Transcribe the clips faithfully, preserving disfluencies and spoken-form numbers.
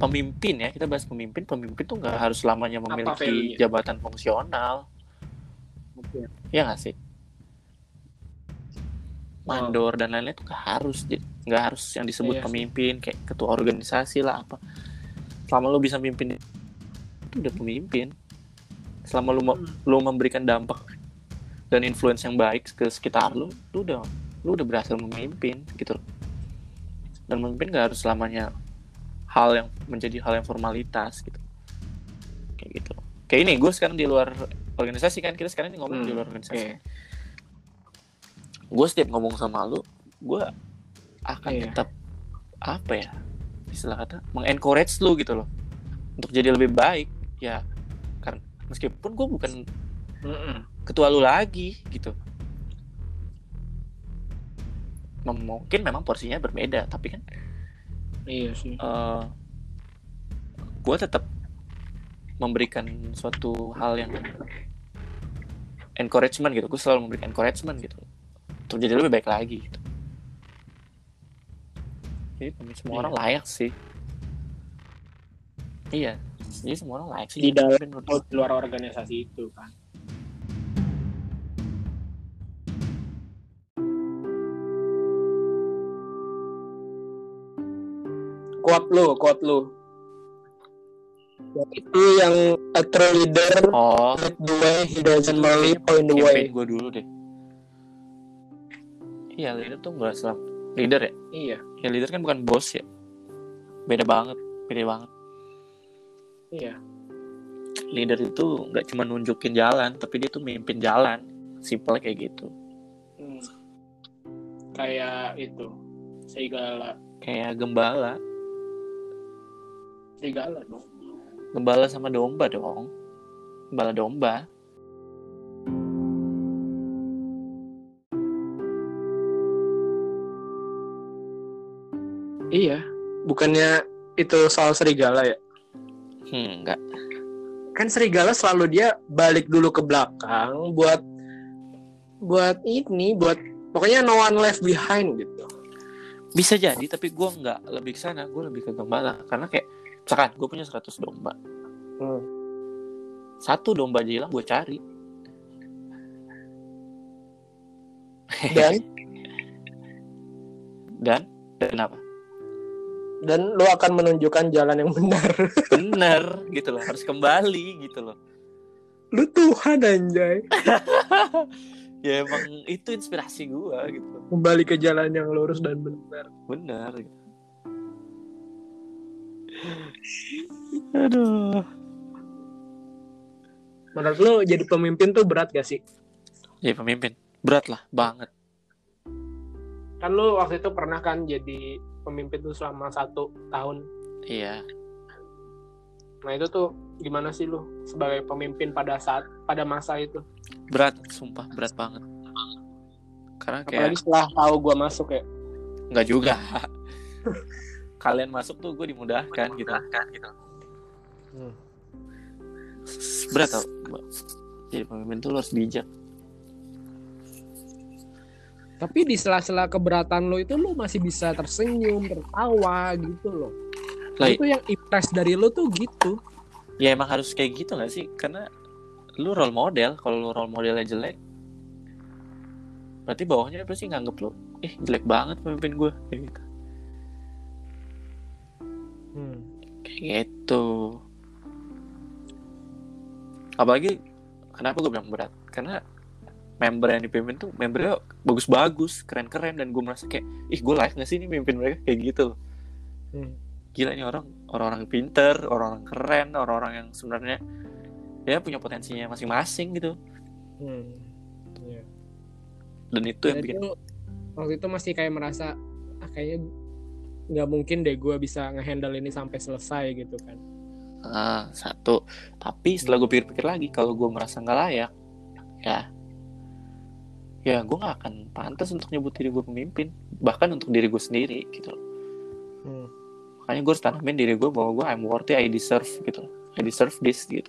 pemimpin ya, kita bahas pemimpin. Pemimpin tuh nggak harus selamanya memiliki jabatan fungsional. Okay. Ya nggak sih? Mandor oh. dan lain-lain tuh nggak harus, nggak harus yang disebut iya, pemimpin sih. Kayak ketua organisasi lah apa. Selama lu bisa mimpin itu udah pemimpin. Selama lu hmm. lu memberikan dampak dan influence yang baik ke sekitar lu, lu udah lu udah berhasil memimpin gitu. Dan memimpin nggak harus selamanya hal yang menjadi hal yang formalitas gitu. Kayak gitu. Kayak ini gue sekarang di luar organisasi kan, kita sekarang ini ngomong hmm. di luar organisasi. Okay. Gue setiap ngomong sama lu, gue akan yeah. tetap apa ya, istilah kata mengencourage lu gitu loh untuk jadi lebih baik ya, karena meskipun gue bukan Mm-mm. ketua lu lagi gitu. Mungkin memang porsinya berbeda, tapi kan iya sih. Uh, gue tetap memberikan suatu hal yang encouragement gitu. Gue selalu memberikan encouragement gitu untuk jadi lebih baik lagi gitu. Jadi semua iya. orang layak sih. Iya, jadi semua orang layak sih di dalam atau di luar organisasi itu kan. Quote lu, quote lu. Itu yang a true leader oh. lead the way, he doesn't merely point the way. Gue dulu deh. Iya, leader tuh nggak selalu leader ya. Iya. Ya leader kan bukan bos ya. Beda banget, beda banget. Iya. Leader itu nggak cuma nunjukin jalan, tapi dia tuh mimpin jalan. Simple kayak gitu. Hmm. Kayak itu, serigala. Kayak gembala. Serigala dong. Gembala sama domba dong. Gembala domba. Iya, bukannya itu soal serigala ya? Hmm, enggak. Kan serigala selalu dia balik dulu ke belakang buat buat ini, buat pokoknya no one left behind gitu. Bisa jadi, tapi gue nggak lebih ke sana, gue lebih ke gembala. Karena kayak, misalkan gue punya seratus domba. Hmm. Satu domba aja hilang, gue cari. Dan? Dan? Dan apa? Dan lo akan menunjukkan jalan yang benar. Benar, gitu loh. Harus kembali, gitu loh. Lu Tuhan anjay. Ya emang itu inspirasi gue, gitu. Kembali ke jalan yang lurus dan benar. Benar. Gitu. Aduh. Menurut lo jadi pemimpin tuh berat gak sih? Jadi pemimpin? Berat lah, banget. Kan lo waktu itu pernah kan jadi pemimpin tuh selama satu tahun. Iya. Nah itu tuh gimana sih lu sebagai pemimpin pada saat pada masa itu? Berat, sumpah berat banget. Karena kayak apalagi setelah tahu gue masuk ya. Enggak juga. Kalian masuk tuh gue dimudahkan gitu kan gitu. Hmm. Berat tau. Jadi pemimpin tuh lu harus bijak. Tapi di sela-sela keberatan lo itu lo masih bisa tersenyum, tertawa gitu loh. Like, itu yang impress dari lo tuh gitu. Ya emang harus kayak gitu gak sih? Karena lu role model. Kalau lu role modelnya jelek, berarti bawahnya pasti nganggep lu, eh jelek banget pemimpin gue. Kayak gitu. Hmm. Kayak gitu. Apalagi, kenapa gue bilang berat? Karena member yang dipimpin tuh membernya bagus-bagus, keren-keren, dan gue merasa kayak, ih gue layak nggak sih nih mimpin mereka kayak gitu loh. Hmm. Gila nih orang, orang-orang pinter, orang-orang keren, orang-orang yang sebenarnya ya punya potensinya masing-masing gitu. Hmm. Yeah. Dan itu yang bikin. Itu, waktu itu masih kayak merasa, ah kayaknya nggak mungkin deh gue bisa ngehandle ini sampai selesai gitu kan. Ah, satu. Tapi setelah gue pikir-pikir lagi, kalau gue merasa nggak layak, ya. Ya gue gak akan pantas untuk nyebut diri gue pemimpin. Bahkan untuk diri gue sendiri gitu. Hmm. Makanya gue harus tanamin diri gue bahwa gue I'm worthy, I deserve gitu. I deserve this gitu.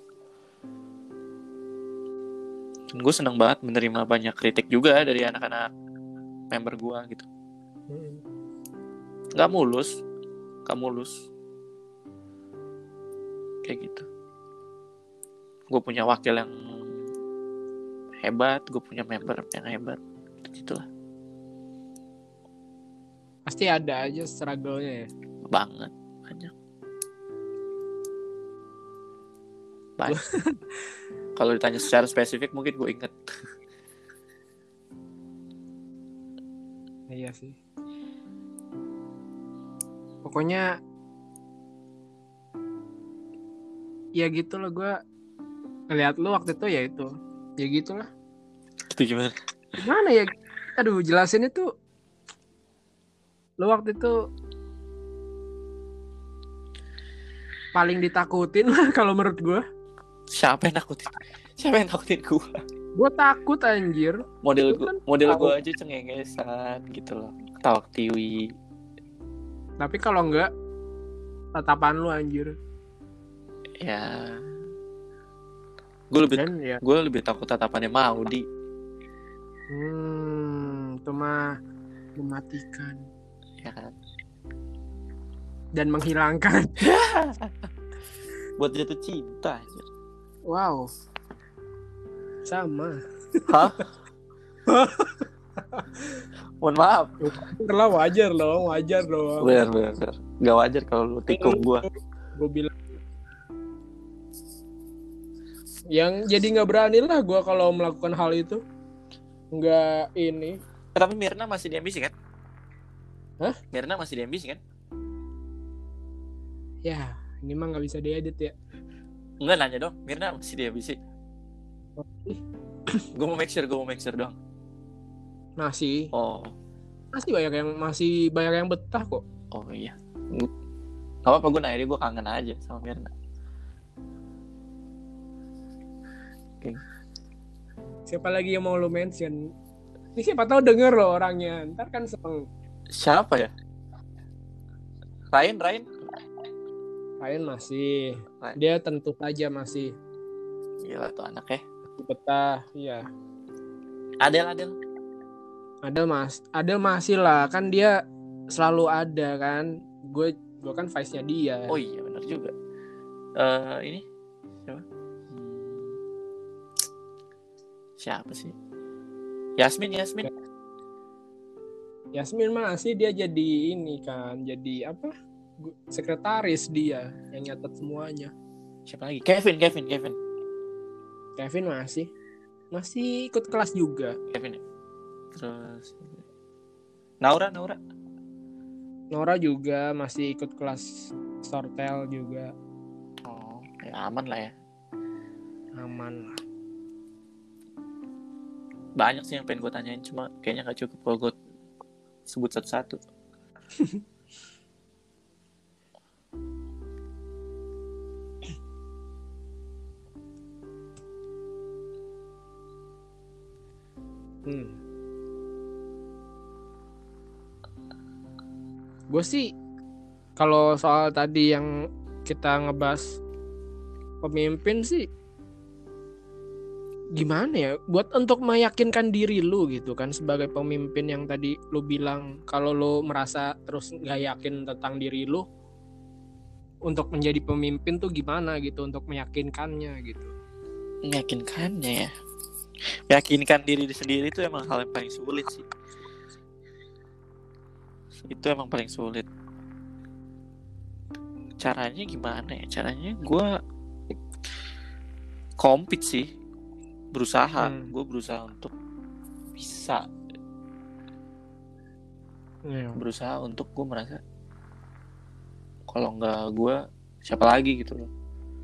Dan gue senang banget menerima banyak kritik juga dari anak-anak member gue gitu. Hmm. Gak mulus Gak mulus kayak gitu. Gue punya wakil yang hebat, gue punya member yang hebat, gitulah. Pasti ada aja struggle-nya ya. Banget, banyak. Banyak. Kalau ditanya secara spesifik mungkin gue inget. Iya sih. Pokoknya ya gitu lah, gue ngeliat lu waktu itu ya itu. Ya gitulah. Itu gimana? Gimana ya? Aduh, jelasin itu. Lu waktu itu paling ditakutin lah kalau menurut gue. Siapa yang nakutin? Siapa yang nakutin gue? Gue takut anjir. Model gue, kan model gue aja cengengesan gitu loh, ketawa tiwi. Tapi kalau enggak, tatapan lu anjir. Ya, gue lebih, ya. gue lebih takut tatapannya Maudi. Hmm, itu mah mematikan. Ya kan? Dan menghilangkan. Buat jatuh cinta aja. Wow. Sama. Hah? Mohon maaf. Lah wajar loh, wajar loh. Bener, bener, bener. Gak wajar kalau lu tikung gue. Gue bilang. Yang jadi nggak berani lah gue kalau melakukan hal itu. Nggak ini. Tapi Mirna masih di M B C kan? Hah? Mirna masih di M B C kan? Ya, ini mah nggak bisa diedit ya. Enggak, nanya dong. Mirna masih di M B C? Gue mau make sure, gue mau make sure dong. Masih. Oh. Masih banyak yang masih banyak yang betah kok. Oh iya. Gak apa-apa, gue nanya dia, gue kangen aja sama Mirna. Oke. Okay. Siapa lagi yang mau lo mention? Ini siapa tahu denger loh orangnya. Ntar kan seneng. Siapa ya? Ryan, Ryan. Ryan masih. Ryan. Dia tentu saja masih. Gila tuh anak ya. Betah, iya. Adel, Adel. Adel mas, Adel masih lah. Kan dia selalu ada kan. Gue, gue kan vice-nya dia. Oh iya, benar juga. Uh, ini siapa? Siapa sih? Yasmin, Yasmin. Yasmin masih, dia jadi ini kan, jadi apa? Sekretaris dia yang nyatet semuanya. Siapa lagi? Kevin, Kevin, Kevin. Kevin masih, masih ikut kelas juga. Kevin. Terus Naura, Naura. Nora juga masih ikut kelas Sortel juga. Oh, ya aman lah ya. Aman lah. Banyak sih yang pengen gue tanyain, cuma kayaknya gak cukup kalau gue sebut satu-satu. hmm. Gue sih kalau soal tadi yang kita ngebahas pemimpin sih, gimana ya, buat untuk meyakinkan diri lu gitu kan sebagai pemimpin yang tadi lu bilang kalau lu merasa terus nggak yakin tentang diri lu, untuk menjadi pemimpin tuh gimana gitu untuk meyakinkannya gitu. Meyakinkannya ya, meyakinkan diri sendiri itu emang hal yang paling sulit sih. Itu emang paling sulit. Caranya gimana ya? Caranya gue compete sih. Berusaha, hmm. gue berusaha untuk bisa, yeah. berusaha untuk gue merasa kalau nggak gue siapa lagi gitu loh.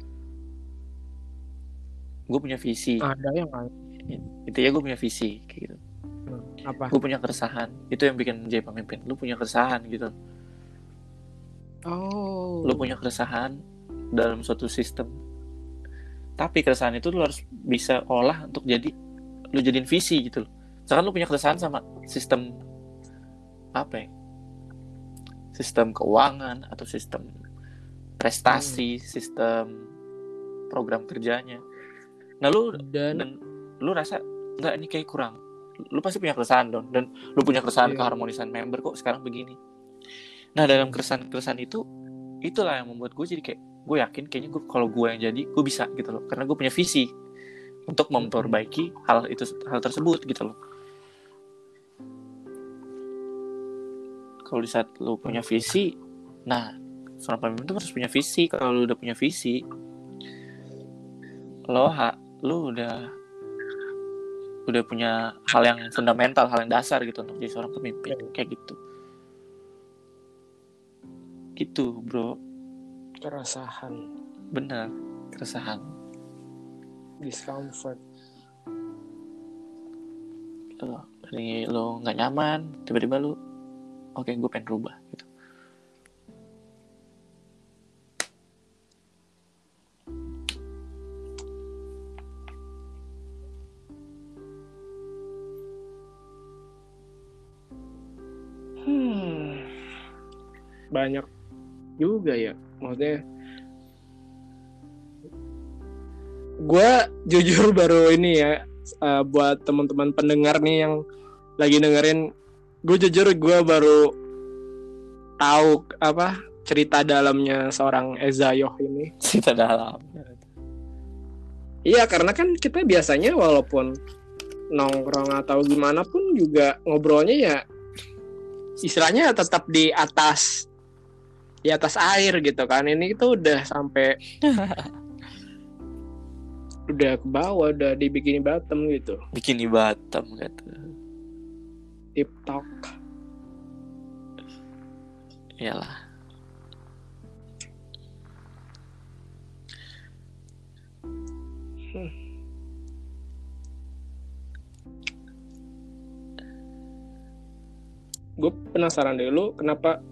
Gue punya visi. Ada yang lain. Itu ya, gue punya visi kayak gitu. Hmm, apa? Gue punya keresahan. Itu yang bikin jadi pemimpin. Lu punya keresahan gitu. Oh. Lu punya keresahan dalam suatu sistem. Tapi keresahan itu lu harus bisa olah untuk jadi lu jadiin visi gitu loh. Misalkan lu punya keresahan sama sistem apa ya? Sistem keuangan atau sistem prestasi, hmm. sistem program kerjanya. Nah lu dan, dan lu rasa enggak, ini kayak kurang. Lu pasti punya keresahan dong, dan lu punya keresahan yeah. keharmonisan member kok sekarang begini. Nah dalam keresahan-keresahan itu itulah yang membuat gue jadi kayak gue yakin kayaknya gue kalau gue yang jadi gue bisa gitu loh, karena gue punya visi untuk memperbaiki hal itu hal tersebut gitu loh. Kalau di saat lu punya visi, nah seorang pemimpin tuh harus punya visi. Kalau lu udah punya visi, lo ha, lu udah udah punya hal yang fundamental, hal yang dasar gitu untuk jadi seorang pemimpin kayak gitu. Gitu bro. Keresahan. Bener, keresahan. Discomfort. Lo dari lo nggak nyaman, tiba-tiba lo, oke okay, gue pengen rubah gitu. Hmm. Banyak juga ya, maksudnya gue jujur baru ini ya, uh, buat teman-teman pendengar nih yang lagi dengerin, gue jujur gue baru tahu apa cerita dalamnya seorang Eza Yoh ini. Cerita dalam. Iya, karena kan kita biasanya walaupun nongkrong atau gimana pun juga ngobrolnya ya istilahnya tetap di atas di atas air gitu kan. Ini itu udah sampai udah ke bawah, udah di bikini bottom gitu. Bikini bottom gitu. Tip talk. Iyalah. Hmm. Gue penasaran deh, lu kenapa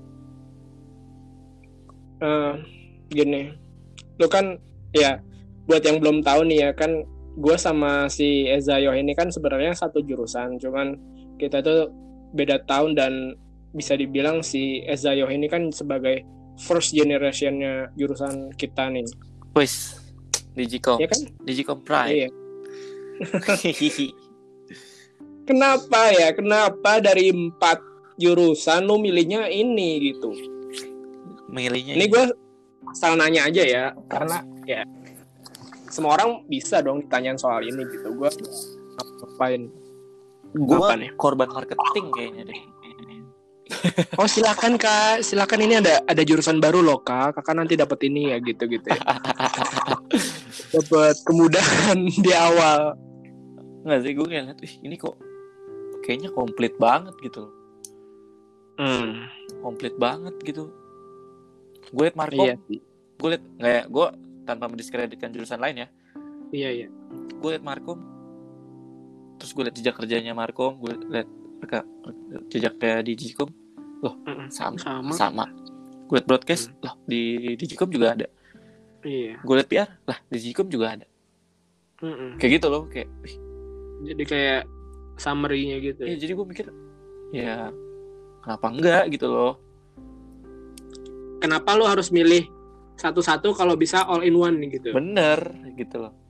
uh, gini, lu kan ya buat yang belum tahu nih ya kan, gue sama si Eza Yoh ini kan sebenarnya satu jurusan, cuman kita tuh beda tahun dan bisa dibilang si Eza Yoh ini kan sebagai first generation-nya jurusan kita nih. Wis, Digikom. Ya kan? Digikom Pride. Iya. Kenapa ya? Kenapa dari empat jurusan lu milihnya ini gitu? Milihnya ini gue asal nanya aja ya, karena ya semua orang bisa dong ditanyain soal ini gitu. Gue ngapain? Gue korban marketing kayaknya deh. Oh silakan kak, silakan, ini ada ada jurusan baru loh kak, kakak nanti dapat ini ya gitu gitu ya. Dapat kemudahan di awal. Nggak sih, gue ngeliat ini kok kayaknya komplit banget gitu. Hmm. Komplit banget gitu. Gue liat Markom, iya. gue liat nggak ya, gue tanpa mendiskreditkan jurusan lain ya. Iya iya. Gue liat Markom, terus gue liat jejak kerjanya Markom, gue liat mereka jejaknya di Digikom, loh sama sama. sama. Gue liat broadcast, hmm. loh di Digikom juga ada. Iya. Gue liat P R, lah di Digikom juga ada. Mm-mm. Kayak gitu loh, kayak. Jadi kayak summary-nya gitu. Iya, jadi gue mikir, ya kenapa enggak gitu loh. Kenapa lo harus milih satu-satu kalau bisa all in one nih gitu. Bener gitu loh.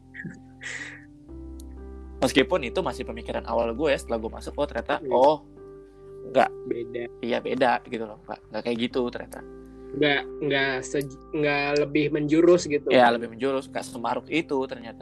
Meskipun itu masih pemikiran awal gue ya, setelah gue masuk, oh ternyata iya. oh enggak beda. Iya beda gitu loh, enggak enggak kayak gitu ternyata. Enggak enggak se- enggak lebih menjurus gitu. Iya, lebih menjurus, enggak semaruk itu ternyata.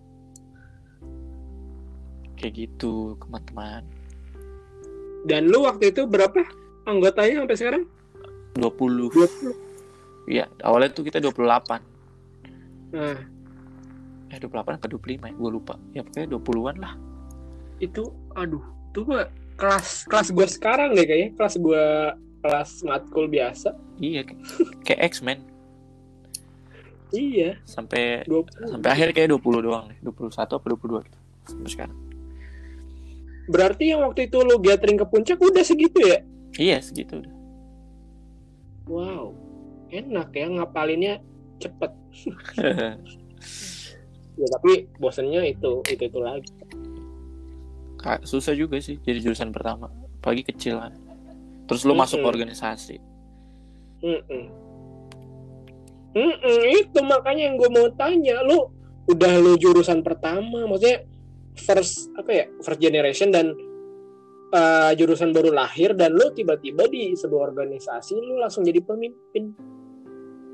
Kayak gitu, teman-teman. Dan lu waktu itu berapa anggotanya sampai sekarang? dua puluh. dua puluh. Iya, awalnya tuh kita dua puluh delapan. Nah. Eh, dua puluh delapan atau dua puluh lima ya? Gue lupa. Ya pokoknya dua puluhan lah. Itu, aduh, itu gua kelas kelas gue sekarang deh kayaknya. Kelas gue kelas matkul biasa. Iya, kayak X-Men. Iya. Sampai dua puluh. Sampai akhir kayak dua puluh doang deh. dua puluh satu atau dua puluh dua gitu. Sampai sekarang. Berarti yang waktu itu lu gathering ke puncak udah segitu ya? Iya, segitu udah. Wow, enak ya ngapalinnya cepet. Ya tapi bosannya itu itu itu lagi. Kak, susah juga sih jadi jurusan pertama, apalagi kecil kan. Terus lu mm-hmm. masuk ke organisasi. Mm-mm. Mm-mm, itu makanya yang gue mau tanya, lu udah lu jurusan pertama, maksudnya first apa ya first generation dan Uh, jurusan baru lahir, dan lu tiba-tiba di sebuah organisasi lu langsung jadi pemimpin.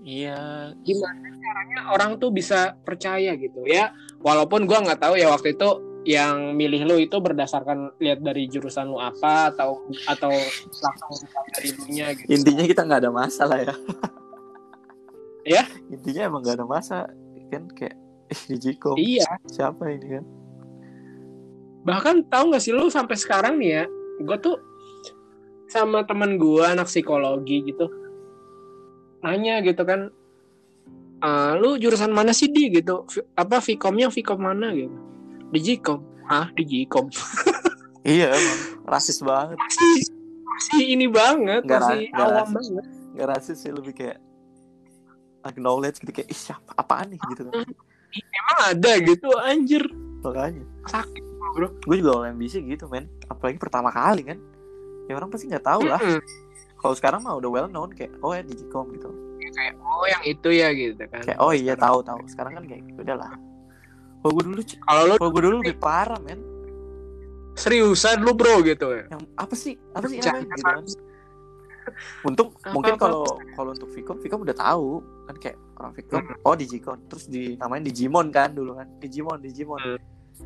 Iya. Gimana caranya orang tuh bisa percaya gitu ya? Walaupun gue nggak tahu ya waktu itu yang milih lu itu berdasarkan lihat dari jurusan lu apa atau atau langsung dari dunia gitu. Intinya kita nggak ada masalah ya. Ya? Intinya emang nggak ada masa kan, kayak eh di Jikom. Iya. Siapa ini kan? Bahkan tahu nggak sih lu sampai sekarang nih ya, gue tuh sama temen gue anak psikologi gitu nanya gitu kan, Uh, lu jurusan mana sih di gitu, apa Vkomnya Vkom mana gitu, di Jikom. Ah di Jikom. Iya emang rasis banget. Masih masih ini banget, gak masih ra- awam rasis. banget. Gak rasis sih, lebih kayak acknowledge gitu, kayak ih siapa apaan nih gitu kan. Emang ada gitu anjir. Makanya sakit bro. Gue juga awal M B C gitu men, apalagi pertama kali kan, ya orang pasti nggak tahu lah. Mm-hmm. Kalau sekarang mah udah well known kayak oh ya di Jikom gitu. Kayak oh yang itu ya gitu kan. Kayak oh iya tahu tahu. Sekarang kan kayak udahlah. Kalau gue dulu, kalau lu kalau gue dulu lebih parah men. Seriusan lu bro gitu ya. Yang apa sih apa sih namanya gitu kan. Untung apa, mungkin kalau kalau untuk Vkom, Vkom udah tahu kan, kayak orang Vkom hmm. oh Digicom, terus dinamain Digimon kan dulu kan, Digimon Digimon. Hmm.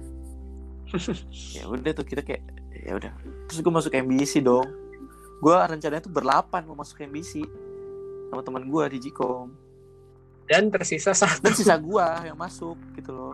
Ya udah tuh kita kayak ya udah. Terus gue masuk M B C dong. Gue rencananya tuh berlapan mau masuk M B C sama teman gue di Jikom. Dan tersisa satu. Dan sisa gue yang masuk gitu loh.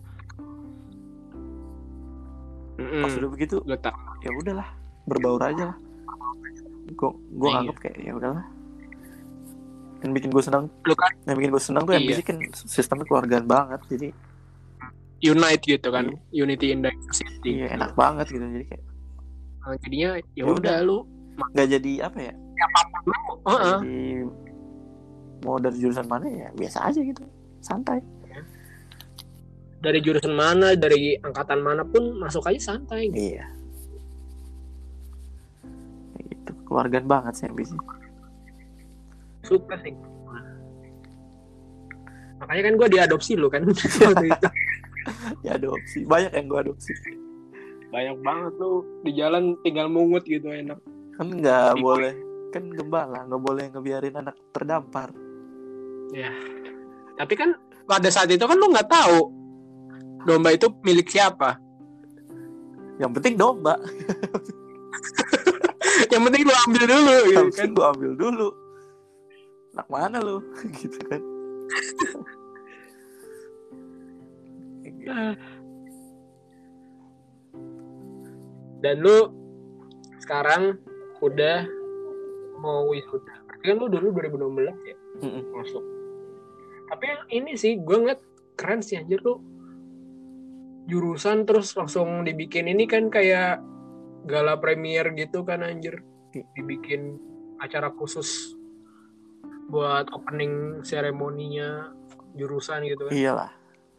Mm-mm. Pas udah begitu, ya udahlah, berbaur aja lah. Gue gue anggap kayak ya udahlah. Dan bikin gue senang. Kan? Yang bikin gue senang tuh iya. M B C kan sistemnya keluargaan banget, jadi unite gitu kan, iya. Unity in diversity. Iya enak gitu. Banget gitu, jadi kayak. Nah, jadinya ya udah lu. Gak jadi apa ya? Apapun lu. Uh-uh. Jadi mau dari jurusan mana ya biasa aja gitu, santai. Dari jurusan mana, dari angkatan manapun masuk aja santai. Iya. Itu keluargaan banget sih M B C. Suka sih. Makanya kan gue diadopsi lo kan waktu itu. Diadopsi, banyak yang gue adopsi. Banyak banget tuh, di jalan tinggal mungut gitu enak. Kan nggak boleh, kan gembala nggak boleh ngebiarin anak terdampar. Ya. Tapi kan pada saat itu kan lu nggak tahu domba itu milik siapa. Yang penting domba. Yang penting lu ambil dulu gitu Yang kan. Lu ambil dulu. Anak mana lu? Gitu kan. Dan lu sekarang udah mau wisuda. Berarti kan lu dulu dua ribu enam belas ya Mm-mm. masuk. Tapi yang ini sih gue ngeliat keren sih anjir lu. Jurusan terus langsung dibikin ini kan kayak gala premier gitu kan anjir. Dibikin acara khusus buat opening seremoninya jurusan gitu kan. Iyalah.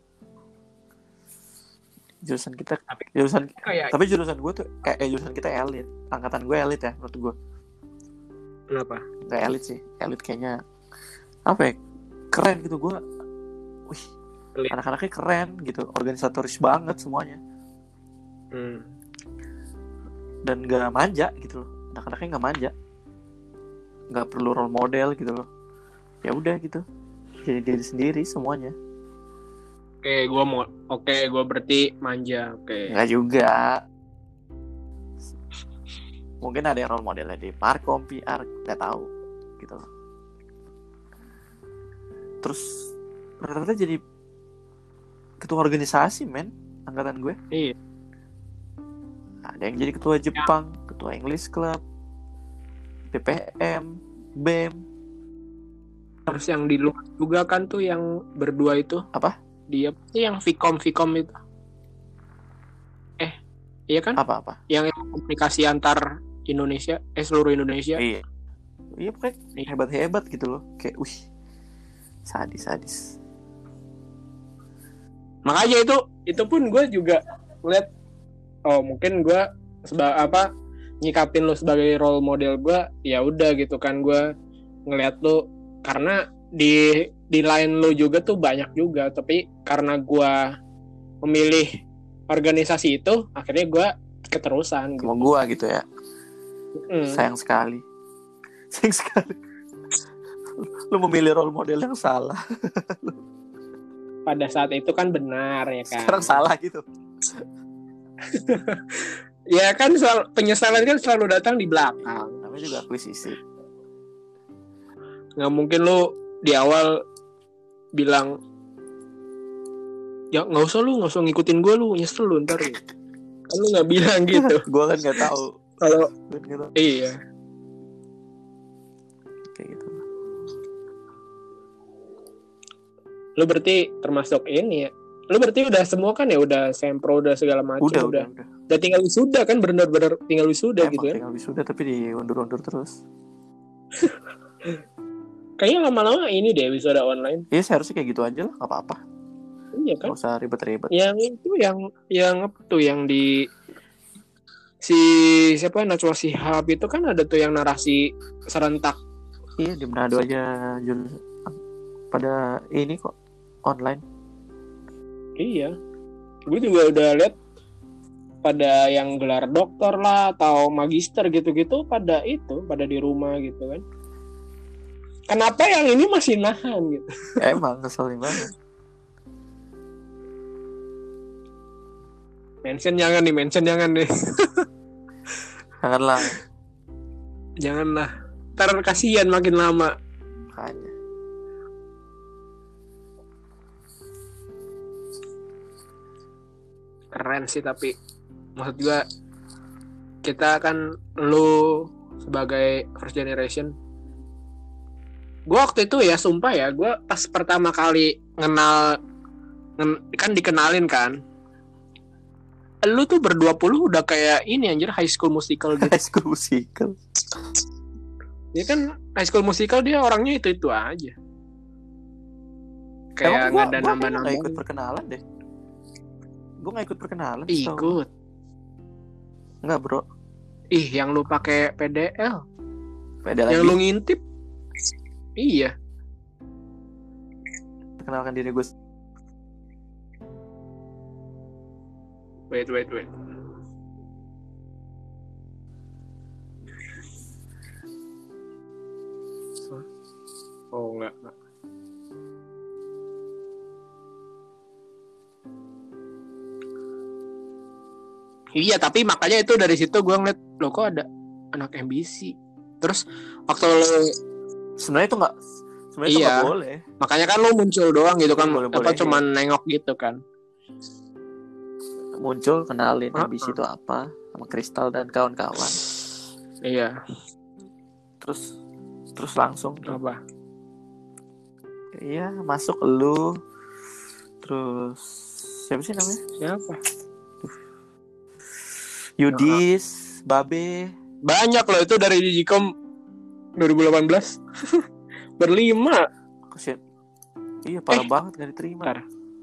Jurusan kita tapi jurusan kayak tapi jurusan gue tuh eh, eh jurusan kita elit. Angkatan gue elit ya menurut gue. Kenapa? Gak elit sih. Elit kayaknya apa ya? Keren gitu gue. Wih, elit. Anak-anaknya keren gitu, organisatoris banget semuanya. Hmm. Dan gak manja gitu loh. Anak-anaknya gak manja. Gak perlu role model gitu loh. Ya udah gitu. Jadi diri sendiri semuanya. Oke, gue mau. Oke, gue berarti manja. Oke. Enggak juga. Mungkin ada yang role modelnya di Markom, P R, nggak tahu, gitu. Terus rata-rata jadi ketua organisasi, men, angkatan gue. Iya. Ada yang jadi ketua Jepang, ya. Ketua English Club, B P M, B E M. Terus yang di luar juga kan tuh yang berdua itu. Apa? Dia sih yang Vkom Vkom itu. Eh, iya kan? Apa-apa? Yang komunikasi antar Indonesia, eh seluruh Indonesia. Iya. Iya pokoknya iya. Hebat-hebat gitu loh. Kayak wih. Sadis-sadis. Makanya itu itu pun gue juga lihat oh mungkin gue seba apa nyikapin lo sebagai role model gue, ya udah gitu kan gue ngelihat lo karena di di line lo juga tuh banyak juga, tapi karena gue memilih organisasi itu akhirnya gue keterusan gitu. Sama gue gitu ya. Mm. Sayang sekali. Sayang sekali. Lu memilih role model yang salah. Pada saat itu kan benar ya kan. Sekarang salah gitu. Ya kan sel- penyesalan kan selalu datang di belakang. Namanya juga akuisisi. Nggak mungkin lu di awal bilang ya nggak usah lu nggak usah ngikutin gue, lu nyesel lu ntar ya. Kan lu nggak bilang gitu. Gue kan nggak tahu Kalau gitu. iya Kayak gitu. lu berarti termasuk ini ya. Lu berarti udah semua kan ya, udah sempro, udah segala macam, Udah, udah, udah, udah. udah tinggal wisuda kan, benar-benar tinggal wisuda Emang gitu kan. tinggal wisuda tapi diundur-undur terus. Kayaknya lama-lama ini deh wisuda online. Iya seharusnya kayak gitu aja lah, nggak apa-apa. Iya kan? Nggak usah ribet-ribet. Yang itu yang yang apa tuh yang di si siapa Najwa Shihab itu kan ada tuh yang narasi serentak. Iya di Manado aja jul pada ini kok online. Iya. Gue juga udah lihat pada yang gelar dokter lah atau magister gitu-gitu pada itu, pada di rumah gitu kan. Kenapa yang ini masih nahan gitu? Emang ngeselin banget. Mention jangan nih, mention jangan nih. Janganlah. Janganlah. Ntar kasihan makin lama. Makanya. Keren sih tapi maksud gue kita kan lu sebagai first generation. Gue waktu itu ya sumpah ya, gue pas pertama kali kenal kan dikenalin kan. Lu tuh berdua puluh udah kayak ini anjir High School Musical gitu. High School Musical. Dia kan High School Musical dia orangnya itu-itu aja. Kayak nggak ada nambah-nambah. Gue gak ikut perkenalan deh. Gue gak ikut perkenalan. Ikut. Enggak bro. Ih yang lu pakai P D L. P D L yang lagi. lu ngintip. Iya. Perkenalkan diri gue. Wait, wait, wait. Oh, enggak, enggak. Iya, tapi makanya itu dari situ gue ngeliat, loh kok ada anak M B C. Terus waktu lo sebenarnya itu enggak sebenarnya iya, itu enggak boleh. Makanya kan lo muncul doang gitu kan, boleh, apa boleh, cuman iya. nengok gitu kan. Muncul kenalin uh-uh. M B C itu apa sama Kristal dan kawan-kawan. Iya. Terus terus langsung apa? Iya, masuk lu. Terus siapa sih namanya? Siapa? Yudis, uh-huh. Babe. Banyak loh itu dari Digicom dua ribu delapan belas. Berlima. Kesian. Iya, parah eh, banget gak diterima. Bentar.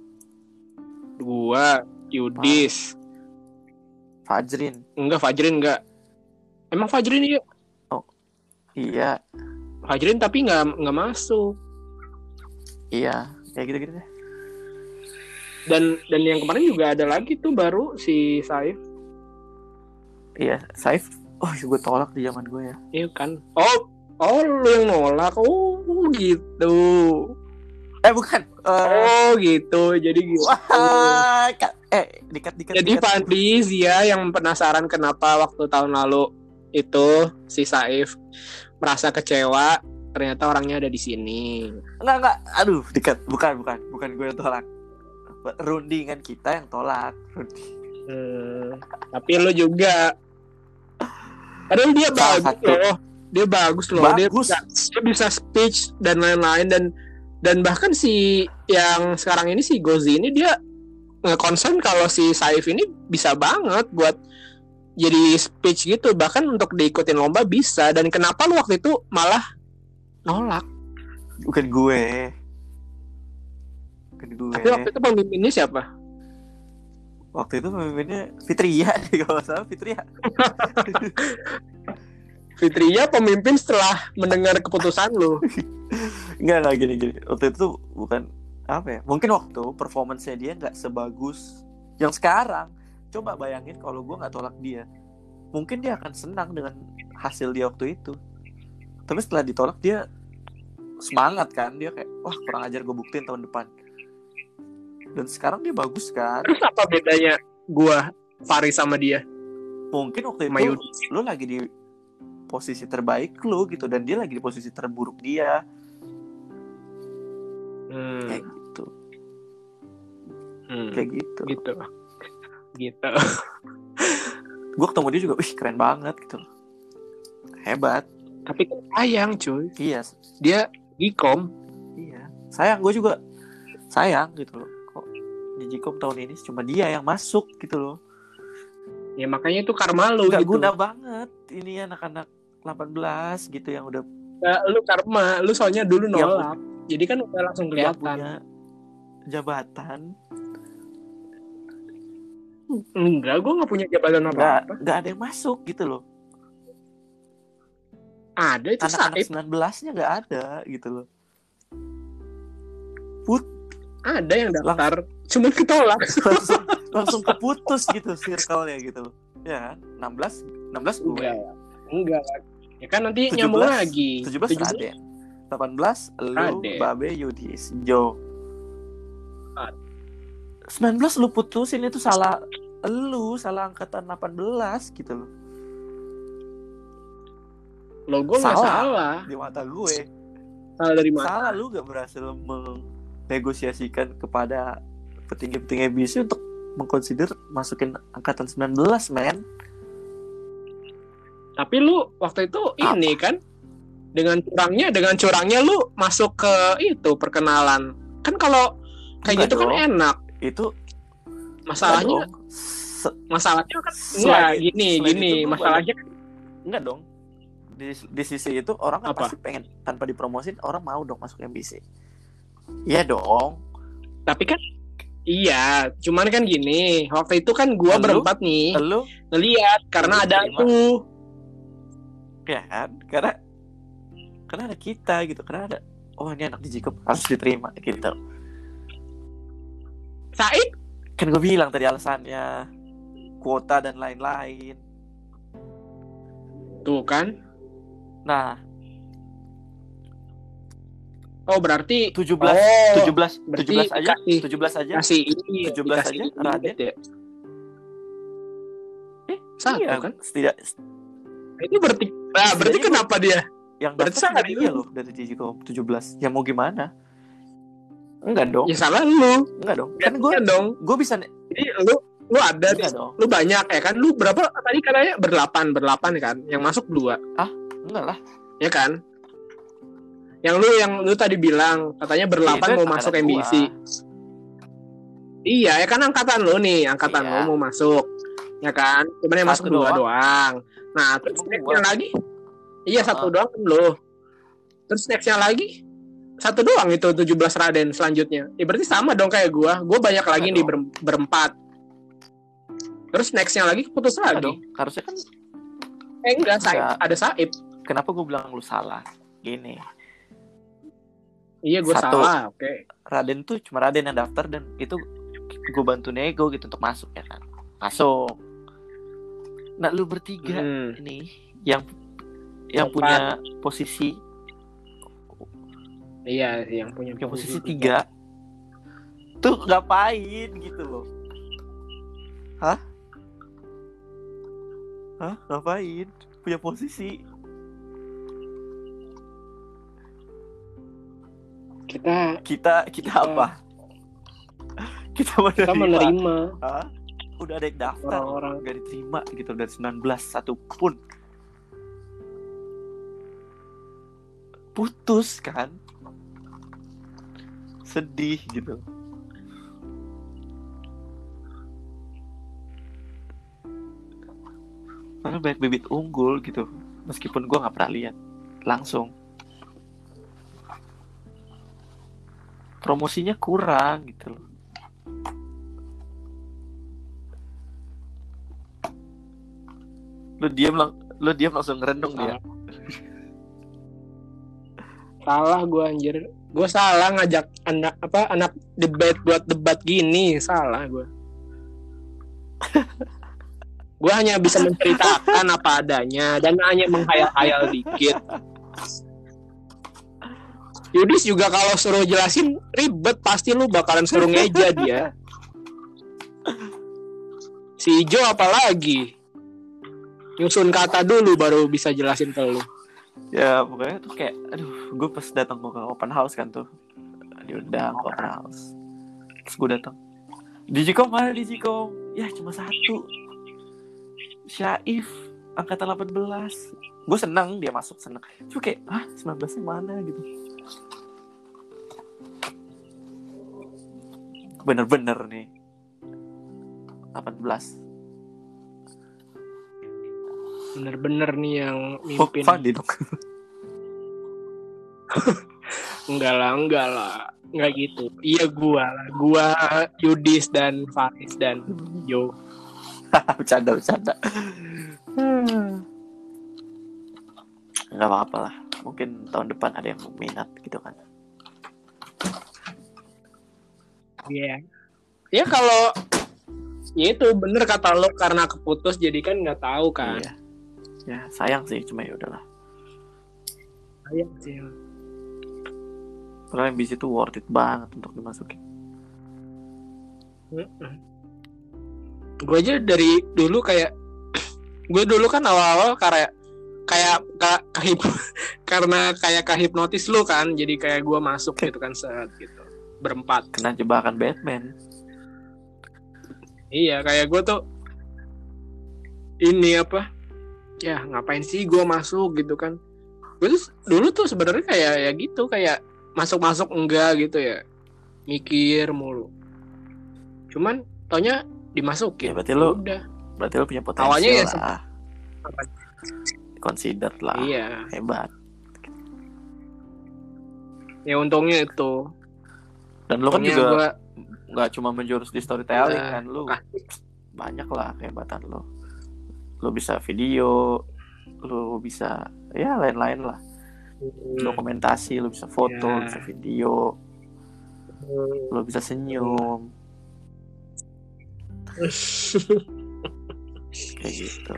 Dua, Yudis. Parah. Fajrin. Enggak, Fajrin enggak. Emang Fajrin iya? Oh. Iya. Fajrin tapi enggak enggak masuk. Iya, kayak gitu-gitu deh. Dan dan yang kemarin juga ada lagi tuh baru si Saif. Iya, Saif. Oh, gue tolak di zaman gue ya. Iya kan. Oh, oh lu yang nolak. Oh, gitu. Eh, bukan. Uh... Oh, gitu. Jadi gitu. Wah, eh, dikat-dikat. Jadi Fandi Zia yang penasaran kenapa waktu tahun lalu itu si Saif merasa kecewa, ternyata orangnya ada di sini. Enggak, enggak. Aduh, dikat. Bukan, bukan. Bukan gue yang tolak. Rundingan kita yang tolak. Hmm, tapi lo juga. Padahal dia Salah bagus satu. loh. Dia bagus loh. Bagus. Dia bisa, dia bisa speech dan lain-lain dan dan bahkan si yang sekarang ini si Gozi ini dia nge-concern kalau si Saif ini bisa banget buat jadi speech gitu, bahkan untuk diikutin lomba bisa. Dan kenapa lu waktu itu malah nolak? Bukan gue. Bukan gue. Tapi waktu itu pemimpinnya siapa? Waktu itu pemimpinnya Fitria, kalau salah Fitria. Fitria pemimpin setelah mendengar keputusan lu. Enggak, enggak gini-gini. Waktu itu bukan apa ya? Mungkin waktu performance-nya dia enggak sebagus yang sekarang. Coba bayangin kalau gue enggak tolak dia. Mungkin dia akan senang dengan hasil dia waktu itu. Tapi setelah ditolak dia semangat kan, dia kayak wah kurang ajar gue buktiin tahun depan. Dan sekarang dia bagus kan. Terus apa bedanya gue Fari sama dia? Mungkin waktu itu Mayudi. lu lagi di posisi terbaik lu gitu, dan dia lagi di posisi terburuk dia. Hmm. Kayak gitu. Hmm. Kayak gitu. Gitu. Gitu. Gue ketemu dia juga, wih keren banget gitu. Hebat. Tapi kan sayang cuy. Iya. Dia Gikom. Iya. Sayang, gue juga sayang gitu loh. Kok di Gikom tahun ini cuma dia yang masuk gitu loh. Ya makanya itu karma lu Gak gitu. guna banget ini anak-anak delapan belas gitu yang udah. Nah, lu karma, lu soalnya dulu nolak. Yang, jadi kan udah langsung kelihatan. Punya jabatan. Enggak, gue gak punya jabatan apa-apa. Gak, gak ada yang masuk gitu loh. Ada itu anak-anak Saib. sembilan belasnya gak ada gitu loh. Put. Ada yang daftar, Lang- cuman ketolak. langsung, langsung keputus gitu circle-nya gitu loh. Ya kan? enam belas enam belas gue. Enggak. Enggak. Ya kan nanti tujuh belas, nyambung lagi. tujuh belas Raden. delapan belas lu, Raden. Babe, Yudis, Jo. Raden. sembilan belas lu putusin itu salah lu, salah angkatan delapan belas gitu loh. Lo gue nggak salah di mata gue. Salah dari mana? Salah, lu gak berhasil menegosiasikan kepada petinggi-petinggi B C untuk mengconsider masukin angkatan sembilan belas, men. Tapi lu waktu itu apa? Ini kan dengan curangnya, dengan curangnya lu masuk ke itu perkenalan. Kan kalau kayak gitu dong. Kan enak. Itu masalahnya Se- masalahnya kan enggak gini gini masalahnya kan enggak dong. Di, di sisi itu orang kan pasti pengen tanpa dipromosin orang mau dong masuk M B C. Iya dong. Tapi kan iya, cuman kan gini, waktu itu kan gua Lalu? berempat nih Lalu? ngeliat karena Lalu ada aku. Ya kan? Karena karena ada kita gitu, karena ada oh ini anak di Jikom harus diterima gitu. Said? Kan gue bilang tadi alasannya kuota dan lain-lain. Tuh kan? Nah, oh berarti tujuh belas oh, tujuh belas tujuh belas aja kasih, tujuh belas aja kasih ini tujuh belas aja Raden ya. Eh satu iya, kan tidak itu berarti nah, berarti kenapa dia yang daftar dia loh dari Jikom tujuh belas ya mau gimana? Enggak dong ya salah lu enggak dong kan gue dong gue bisa jadi lu lu ada di, lu banyak ya kan lu berapa tadi katanya berdelapan berdelapan kan yang masuk dua ah enggak lah ya kan yang lu yang lu tadi bilang katanya berdelapan mau masuk M B C iya ya kan angkatan lu nih angkatan iya. lu mau masuk ya kan cuman yang masuk dua doang nah terus nextnya lagi iya uh-huh. satu doang lu terus nextnya lagi satu doang itu tujuh belas Raden selanjutnya ya berarti sama dong kayak gua gua banyak lagi di ber- berempat terus nextnya lagi putus lagi dong. Harusnya kan eh enggak Saib ada Saib. Kenapa gue bilang lu salah? Gini. Iya gue salah, oke. Okay. Raden tuh cuma Raden yang daftar dan itu gue bantu nego gitu untuk masuk ya kan. Masuk. Nah lu bertiga hmm. ini yang yang Empat. punya posisi. Iya yang punya yang posisi tiga. Tuh ngapain gitu loh? Hah? Hah? Ngapain? Punya posisi? Kita kita kita, kita apa? Kita menerima. Kita menerima. Hah? Udah ada yang daftar, orang-orang gak diterima gitu dari sembilan belas satu pun. Putus kan? Sedih gitu. Karena banyak bibit unggul gitu. Meskipun gue gak pernah lihat langsung. Promosinya kurang gitu loh. Lu diam lang- lu diam langsung ngerendong dia. Salah gue anjir. Gue salah ngajak anak apa anak debat buat debat gini, salah gue. Gue hanya bisa menceritakan apa adanya dan hanya menghayal-hayal dikit. Yudis juga kalau suruh jelasin ribet, pasti lu bakalan suruh ngeja dia. Si Ijo apalagi nyusun kata dulu baru bisa jelasin ke lu. Ya pokoknya tuh kayak aduh, gue pas datang ke open house kan tuh diundang ke open house, terus gue datang, Digikom mana Digikom? Ya cuma satu, Syaif angkatan delapan belas. Gue senang dia masuk, senang. Cuma kayak ah sembilan belasnya mana gitu. Bener-bener nih delapan belas. Bener-bener nih yang mimpin. Oh, Fandi dong. Enggak lah, enggak lah. Enggak gitu. Iya gua lah. Gua, Yudis dan Faris dan Yo. Bercanda, bercanda. Enggak apa-apa lah. Mungkin tahun depan ada yang minat gitu kan. Iya. Yeah. Ya kalau ya itu bener kata lo, karena keputus jadi kan nggak tahu kan. Iya. Ya sayang sih, cuma ya udahlah. Sayang sih. Karena M B C itu worth it banget untuk dimasukin. Mm-mm. Gue aja dari dulu kayak gue dulu kan awal-awal kayak kayak ka, kahip, karena kayak kahipnotis lu kan, jadi kayak gue masuk gitu kan set gitu berempat. Kena jebakan Batman. Iya, kayak gue tuh ini apa? Ya ngapain sih gue masuk gitu kan? Gue tuh dulu tuh sebenarnya kayak ya gitu, kayak masuk-masuk enggak gitu ya, mikir mulu. Cuman taunya dimasukin. Ya, berarti lu udah. Berarti lu punya potensi awalnya ya lah. Consider lah. Iya. Hebat. Ya untungnya itu. Dan lu kan untungnya juga gua... nggak cuma menjurus di storytelling nah, kan, lu ah. banyak lah kehebatan lu. Lu bisa video, lu bisa ya lain-lain lah. Hmm. Dokumentasi, lu bisa foto, ya. lu bisa video, hmm. lu bisa senyum. Kayak gitu.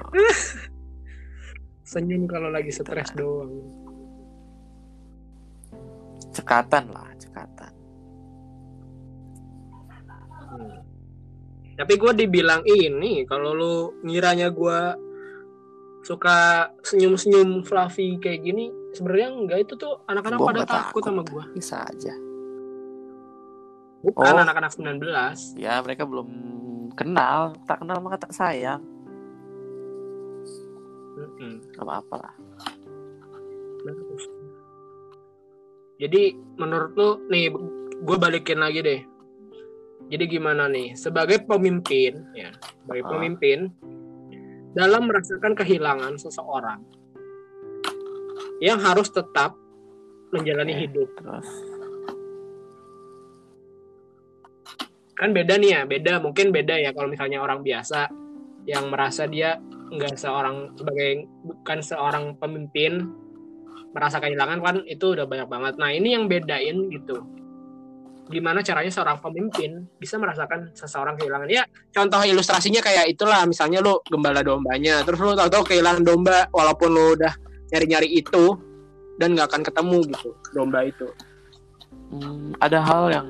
Senyum kalau lagi stres doang. Cekatan lah, cekatan. Hmm. Tapi gue dibilang ini, kalau lu ngiranya gue suka senyum-senyum fluffy kayak gini, sebenarnya enggak, itu tuh anak-anak pada takut, takut sama gue. Bisa aja. Bukan oh, anak-anak sembilan belas. Ya mereka belum kenal, tak kenal maka tak sayang. Mm-mm. Gak apa-apa lah. Jadi menurut lu nih, gue balikin lagi deh. Jadi gimana nih, sebagai pemimpin ya, sebagai uh. pemimpin dalam merasakan kehilangan seseorang yang harus tetap menjalani okay. hidup. Terus kan beda nih ya, beda mungkin beda ya kalau misalnya orang biasa yang merasa dia nggak seorang sebagai bukan seorang pemimpin merasa kehilangan kan, itu udah banyak banget. Nah ini yang bedain gitu, gimana caranya seorang pemimpin bisa merasakan seseorang kehilangan. Ya contoh ilustrasinya kayak itulah, misalnya lu gembala dombanya, terus lu tahu-tahu kehilangan domba walaupun lu udah nyari-nyari itu dan nggak akan ketemu gitu domba itu. Hmm, ada hal yang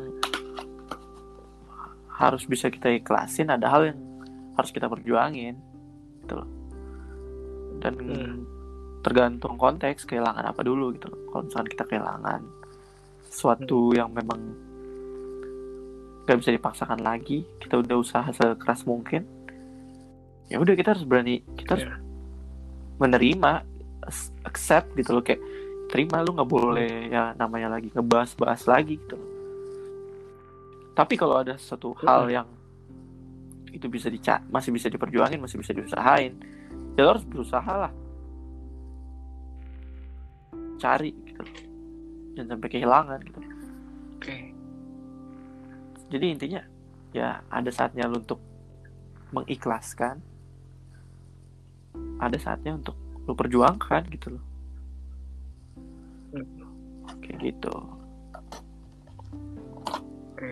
harus bisa kita ikhlasin, ada hal yang harus kita perjuangin gitu loh. Dan hmm. tergantung konteks kehilangan apa dulu gitu loh. Kalau misalkan kita kehilangan sesuatu hmm. yang memang gak bisa dipaksakan lagi, kita udah usaha sekeras mungkin, ya udah kita harus berani, kita harus yeah. menerima, accept gitu loh, kayak terima, lu nggak boleh hmm. ya namanya lagi ngebahas-bahas lagi gitu loh. Tapi kalau ada satu hmm. hal yang itu bisa dica- masih bisa diperjuangin, masih bisa diusahain, ya lo harus berusaha lah, cari gitu, jangan sampai kehilangan gitu. Oke. Okay. Jadi intinya ya ada saatnya lo untuk mengikhlaskan, ada saatnya untuk lo perjuangkan gitu loh. Hmm. Kayak gitu. Oke.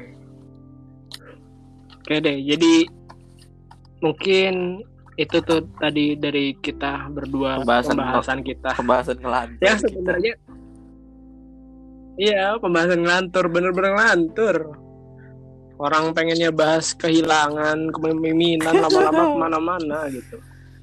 Oke deh, jadi mungkin itu tuh tadi dari kita berdua, pembahasan, pembahasan kita. Pembahasan ngelantur ya sebenarnya. Iya, pembahasan ngelantur, bener-bener ngelantur. Orang pengennya bahas kehilangan, kepemimpinan, lama-lama kemana-mana gitu.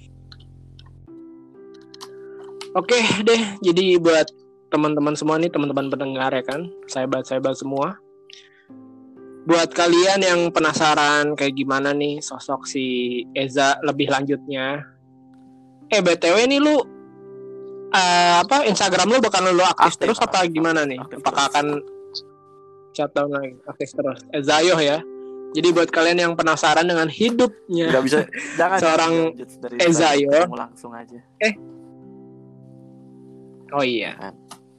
Oke deh, jadi buat teman-teman semua nih, teman-teman pendengar ya kan, sahabat-sahabat semua. Buat kalian yang penasaran kayak gimana nih sosok si Eza lebih lanjutnya. Eh B T W nih lu uh, apa Instagram lu bakal lu aktif, aktif terus apa aktif, gimana nih? Aktif Apakah terus. Akan shutdown lagi? Aktif terus. Ezayoh ya. Jadi buat kalian yang penasaran dengan hidupnya Gak bisa, jangan seorang Ezayoh langsung aja. Eh. Oh iya. Kan.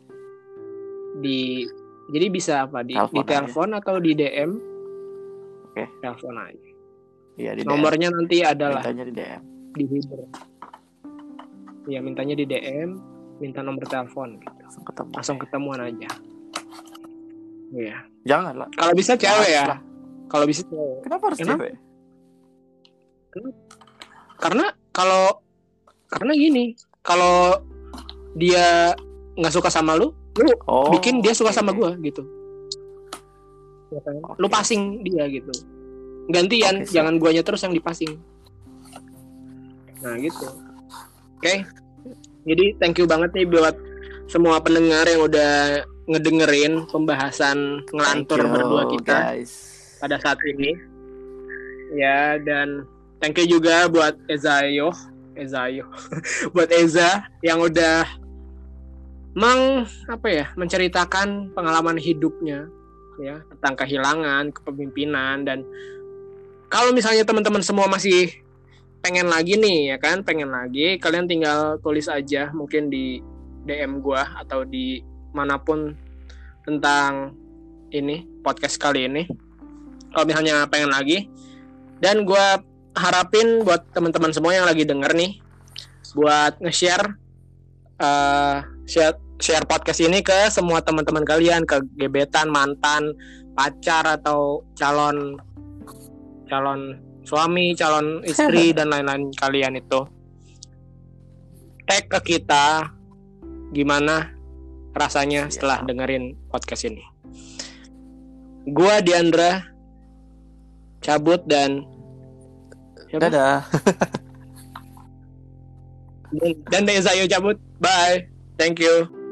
Di jadi bisa apa di telepon di telepon atau di D M? Oke. Okay. Telepon aja. Iya, di nomornya D M. Nanti adalah mintanya di D M. Di Viber. Iya, mintanya di D M, minta nomor telepon gitu. Langsung ketemu. Langsung ketemuan aja. Iya. Jangan lah. Kalau bisa cewek ya. Kalau bisa cewek. Kenapa harus Kenapa? cewek? Kenapa? Karena kalau karena gini, kalau dia nggak suka sama lu, lu oh, bikin dia suka okay. sama gue gitu. Ya kan? Okay. Lu passing dia gitu. Gantian, okay, jangan guanya terus yang dipasing. Nah gitu. Oke. Okay. Jadi thank you banget nih buat semua pendengar yang udah ngedengerin pembahasan ngelantur you, berdua kita guys. Pada saat ini. Ya, dan thank you juga buat Ezayoh, Ezayoh. buat Eza yang udah meng apa ya, menceritakan pengalaman hidupnya ya, tentang kehilangan, kepemimpinan. Dan kalau misalnya teman-teman semua masih pengen lagi nih ya kan, pengen lagi, kalian tinggal tulis aja mungkin di D M gua atau di manapun tentang ini podcast kali ini. Kalau misalnya pengen lagi, dan gua harapin buat teman-teman semua yang lagi denger nih, buat nge-share uh, share share podcast ini ke semua teman-teman kalian, ke gebetan, mantan, pacar atau calon calon suami, calon istri dan lain-lain kalian itu. Tag ke kita gimana rasanya setelah ya. dengerin podcast ini. Gua Diandra cabut dan siapa? Dadah. dan dan Ezayoh cabut. Bye. Thank you.